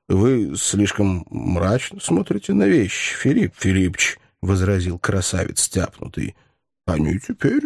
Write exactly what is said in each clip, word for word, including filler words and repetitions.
вы слишком мрачно смотрите на вещи, Филипп Филиппович, — возразил красавец тяпнутый. — Они теперь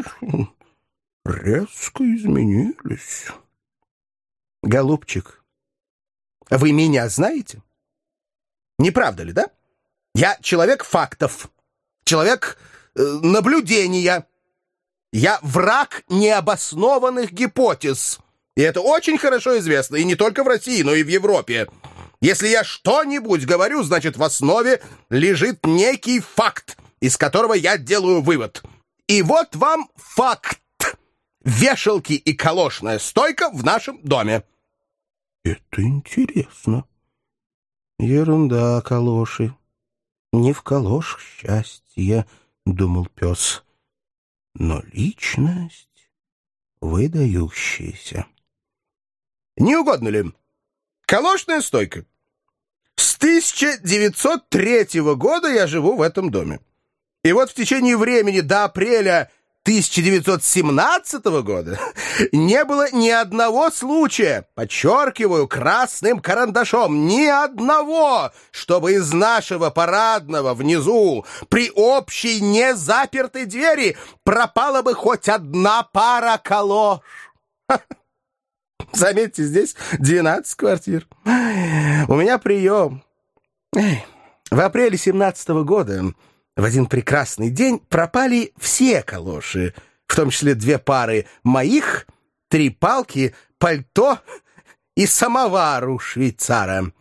резко изменились. — Голубчик, вы меня знаете? Не правда ли, да? Я человек фактов, человек э, наблюдения. Я враг необоснованных гипотез. И это очень хорошо известно, и не только в России, но и в Европе. Если я что-нибудь говорю, значит, в основе лежит некий факт, из которого я делаю вывод. И вот вам факт. Вешалки и калошная стойка в нашем доме. Это интересно. Ерунда, калоши. Не в калошах счастье, думал пес. Но личность выдающаяся. Не угодно ли? Калошная стойка. С тысяча девятьсот третьего года я живу в этом доме. И вот в течение времени до апреля тысяча девятьсот семнадцатого года не было ни одного случая, подчеркиваю красным карандашом, ни одного, чтобы из нашего парадного внизу при общей незапертой двери пропала бы хоть одна пара калош. Заметьте, здесь двенадцать квартир. У меня прием. В апреле семнадцатого года в один прекрасный день пропали все калоши, в том числе две пары моих, три палки, пальто и самовар у швейцара.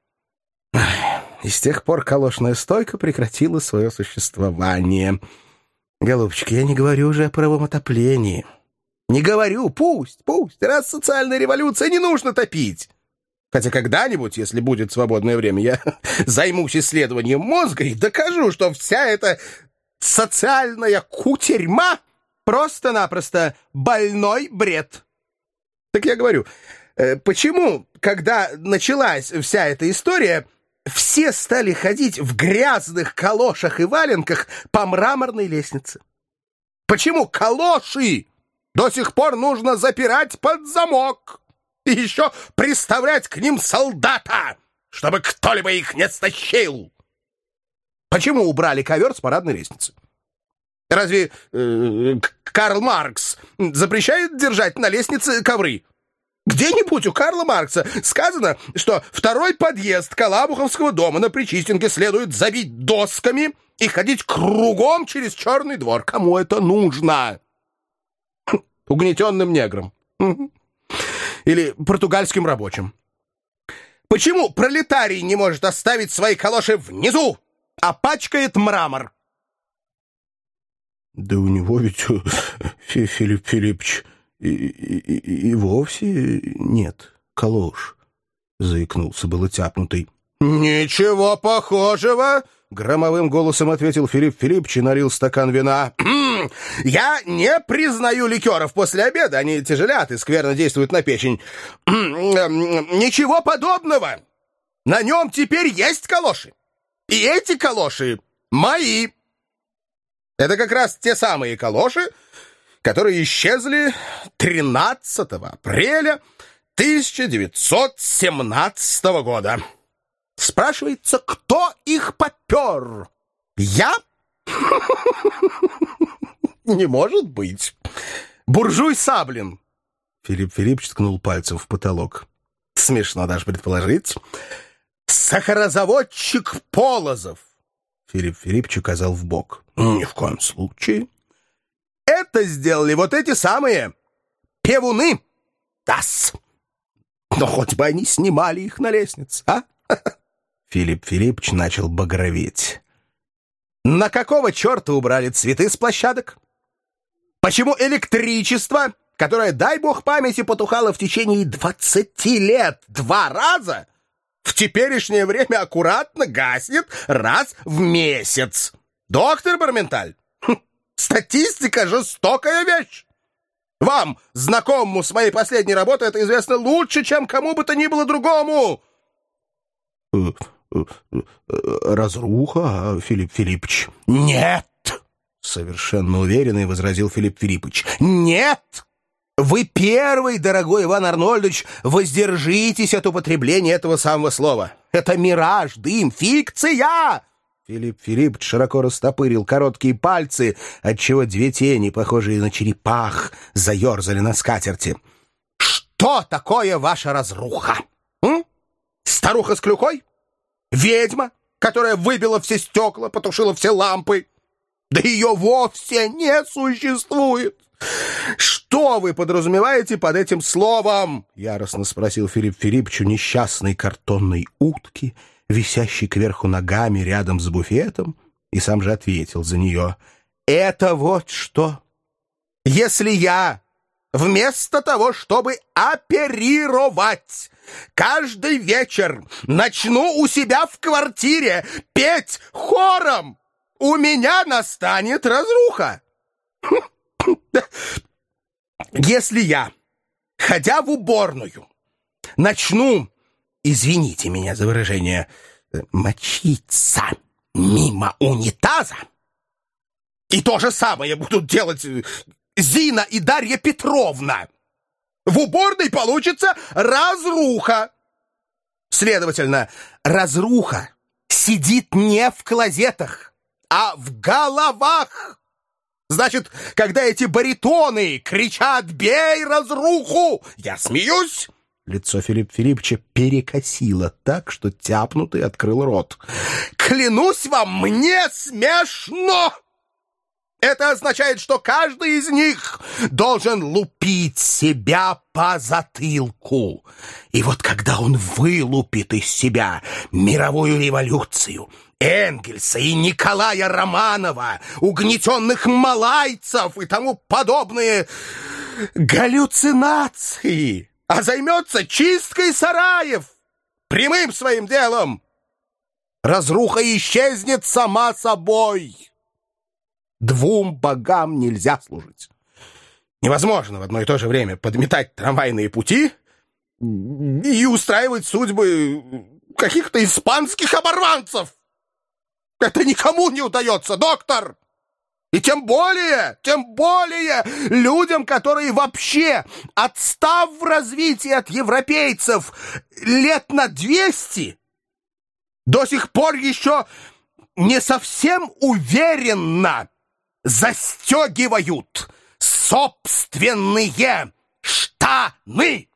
И с тех пор калошная стойка прекратила свое существование. Голубчик, я не говорю уже о паровом отоплении. Не говорю, пусть, пусть, раз социальная революция, не нужно топить. Хотя когда-нибудь, если будет свободное время, я займусь исследованием мозга и докажу, что вся эта социальная кутерьма просто-напросто больной бред. Так я говорю, почему, когда началась вся эта история, все стали ходить в грязных калошах и валенках по мраморной лестнице? Почему калоши до сих пор нужно запирать под замок и еще приставлять к ним солдата, чтобы кто-либо их не стащил? Почему убрали ковер с парадной лестницы? Разве э, Карл Маркс запрещает держать на лестнице ковры? Где-нибудь у Карла Маркса сказано, что второй подъезд Калабуховского дома на Причистенке следует забить досками и ходить кругом через черный двор. Кому это нужно? Угнетенным неграм. Или португальским рабочим. Почему пролетарий не может оставить свои калоши внизу, а пачкает мрамор? Да у него ведь, Филипп Филиппович, и, и, и вовсе нет калош, заикнулся было тяпнутый. Ничего похожего, громовым голосом ответил Филипп Филиппович и налил стакан вина. Я не признаю ликеров после обеда, они тяжелят и скверно действуют на печень. Ничего подобного. На нем теперь есть калоши. И эти калоши мои. Это как раз те самые калоши, которые исчезли тринадцатого апреля тысяча девятьсот семнадцатого года. Спрашивается, кто их попер? Я? Не может быть. Буржуй Саблин. Филипп Филиппович ткнул пальцем в потолок. Смешно даже предположить. Сахарозаводчик Полозов. Филипп Филиппович указал в бок. Ни в коем случае. Это сделали вот эти самые певуны. Тасс. Но хоть бы они снимали их на лестнице, а? Филипп Филиппович начал багроветь. На какого черта убрали цветы с площадок? Почему электричество, которое, дай бог памяти, потухало в течение двадцати лет два раза, в теперешнее время аккуратно гаснет раз в месяц? Доктор Барменталь, хм, статистика — жестокая вещь. Вам, знакомому с моей последней работой, это известно лучше, чем кому бы то ни было другому. Разруха, Филипп Филиппович. Нет, совершенно уверенно возразил Филипп Филиппович. Нет! Вы первый, дорогой Иван Арнольдович, воздержитесь от употребления этого самого слова. Это мираж, дым, фикция!» Филипп Филиппович широко растопырил короткие пальцы, отчего две тени, похожие на черепах, заерзали на скатерти. «Что такое ваша разруха? М? Старуха с клюкой? Ведьма, которая выбила все стекла, потушила все лампы? Да ее вовсе не существует! Что вы подразумеваете под этим словом?» — яростно спросил Филипп Филиппович у несчастной картонной утки, висящей кверху ногами рядом с буфетом, и сам же ответил за нее. «Это вот что! Если я вместо того, чтобы оперировать, каждый вечер начну у себя в квартире петь хором, у меня настанет разруха! Если я, ходя в уборную, начну, извините меня за выражение, мочиться мимо унитаза, и то же самое будут делать Зина и Дарья Петровна, в уборной получится разруха. Следовательно, разруха сидит не в клозетах, а в головах. Значит, когда эти баритоны кричат «Бей разруху!», я смеюсь. Лицо Филиппа Филипповича перекосило так, что тяпнутый открыл рот. «Клянусь вам, мне смешно! Это означает, что каждый из них должен лупить себя по затылку. И вот когда он вылупит из себя мировую революцию, Энгельса и Николая Романова, угнетенных малайцев и тому подобные галлюцинации, а займется чисткой сараев, прямым своим делом, разруха исчезнет сама собой. Двум богам нельзя служить. Невозможно в одно и то же время подметать трамвайные пути и устраивать судьбы каких-то испанских оборванцев. Это никому не удается, доктор! И тем более, тем более людям, которые вообще, отстав в развитии от европейцев лет на двести, до сих пор еще не совсем уверенно застегивают собственные штаны.